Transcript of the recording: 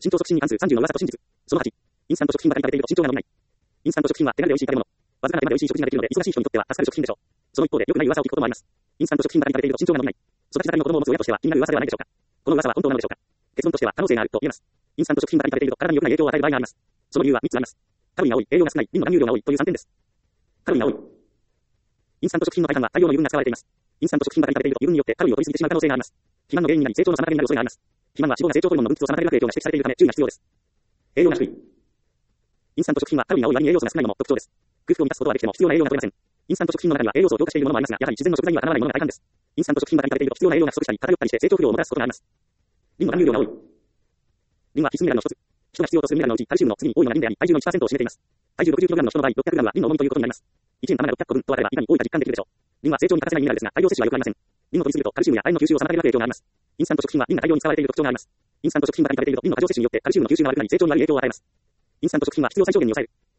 身長促進に関する30の噂と真実。その8、インスタント食品ばかり食べていると身長が伸びない。インスタント食品は手軽で美味しい食べ物。わずかな手間で美味しい食事ができるので、忙しい人にとっては助かる食品でしょう。その一方で、良くない噂を聞くこともあります。インスタント食品ばかり食べていると身長が伸びない。育ち盛りの子供を持つ親としては気になる噂ではないでしょうか。この噂は本当なのでしょうか。結論としては可能性があると言えます。インスタント食品ばかり食べていると体に良くない影響を与える場合があります。その理由は3つあります。カロリーが多い、栄養が少ない、リンの含有量が多いという3点です。カロリーが多い。インスタント食品の大半は大量の油分が使われています。インスタント食品ばかり食べていると油分によってカロリーを取りすぎてしまう可能性があります。肥満の原因になり成長の妨げになる恐れがあります。肥満は脂肪が成長ホルモンの分泌を妨げる悪影響が指摘されているため注意が必要です。栄養が低い。インスタント食品はカロリーが多い割に栄養素が少ないのも特徴です。空腹を満たすことはできても必要な栄養が取れません。インスタント食品の中には栄養素を強化しているものもありますが、やはり自然の食材にはかなわないものが大半です。インスタント食品ばかり食べていると必要な栄養が不足したり偏ったりして成長不良をもたらすことがあります。リンの含有量が多い。リンは必須ミネラルの一つ。人が必要とするミネラルのうちカルシウムの次に多いのがリンであり、体重の 1% を占めています。体重 60kg の人の場合、600g はリンの重みということになります。1円玉が600個分と当たればいかに多いか実感できるでしょう。リンは成長に欠かせないミネラルですが、大量摂取は良くありません。リンを摂りすぎるとカルシウムや亜鉛の吸収を妨げる悪影響があります。インスタント食品はリンが大量に使われている特徴があります。インスタント食品ばかり食べているとリンの過剰摂取によってカルシウムの吸収に悪くなり成長に悪い影響を与えます。インスタント食品は必要最小限に抑える。